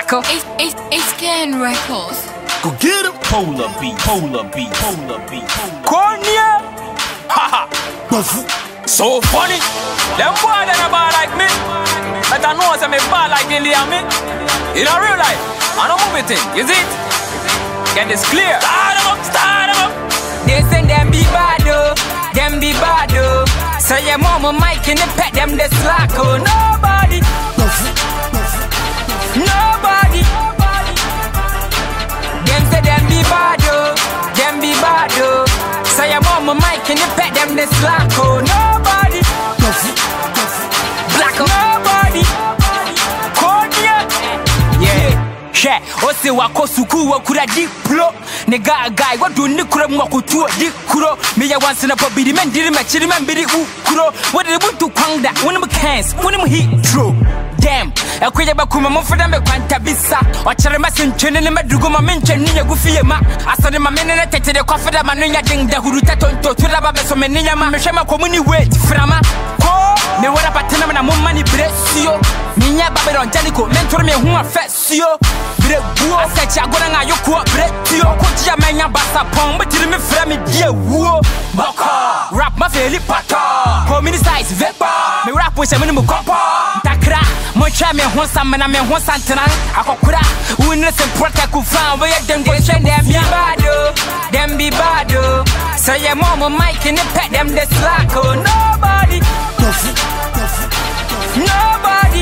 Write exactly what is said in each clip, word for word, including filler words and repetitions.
Blacko. It's, it's, it's Scan Records. Go get him. Polar beat, polar beat, polar beat, polar. Cornea. Haha. So funny. Them boy that a ball like me. But I know some ball like they near me. In a real life, I don't move it in. Is it? Get this clear. Start them up, start them up. They say them be bad though, them be bad though. Say your mama Mike and the pet them the slack oh. Nobody, nobody. Them say them be bad though, them be bad though. Say your mama Mike and the pet them the slack oh. Nobody, Black nobody. Cornea, yeah. She, ose wako suku wakura diplo. Nega guy, what do nikura mwakutu dikuro. Me ya once in a pobidi men diri machiri men bidi ukuro. What did they want to kwang that? When I'm cans, when I'm heat true. Damn, a quaya bakuma mofada me quanta bisa. Or charama sinchen and madrugoma mention in your goofy ma. I saw them a minute to the coffee that manunya ding the hurutaton to Tulaba so many Mashama community wait, Frama. Me what up at Tenam and a money bless you. Minya Babylon Janico, mentor me who are fast you. Bre buo sacha gona yoku bre tio kotia menya basa pon but me fra me die wo baka rap ma feli pata community size vepa me rap with me kopa takra mo cha me ho sam na me ho santena akokura win se protect ku fan we dem go send them be bad them be bad say your mama Mike and pet them the slack oh nobody nobody.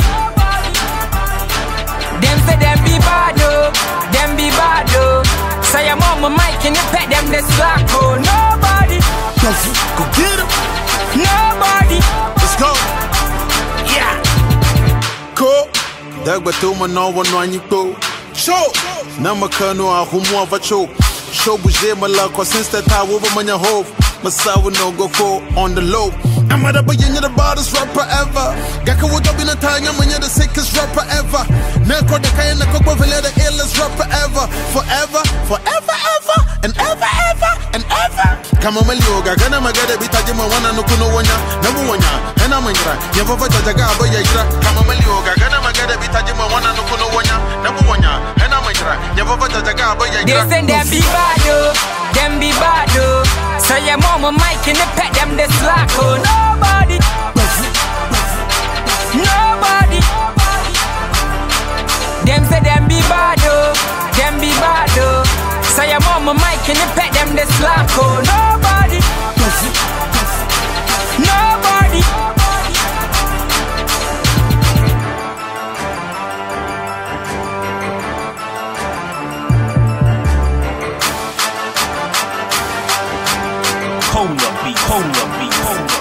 Them say them be bad oh, them be bad oh. Say your mama Mike and you pet them the slack oh. Nobody, go get him. Nobody. Let's go. Yeah. Cool. Dagba tuma no one on you go. Show. Namakano a humo vacho. Show buje malako since that time over manya hove. Masawa no go for on the low. I'm at a beginning the baddest rapper ever. Gaka would up in a time when you're the sickest rapper ever. Nako the Kaya Nako the illest rapper ever. Forever, forever, ever, and ever, ever, and ever. Come on, Melioga, Gana Magada Bitajima, one and Nukuno one, number one, and I'm in Gra. Yavova Jagaba Yagra. Come on, Melioga, Gana Magada Bitajima, one and Nukuno one, number one, and I'm in Gra. Yavova Jagaba Yagra. They say them be bad, them be bad. Say your mama Mike and the pet them the slack oh. Nobody, nobody. Them say them be bad oh, them be bad oh. Say your mama Mike and the pet them the slack oh. Nobody, nobody. Polar beat, polar beat, polar beat.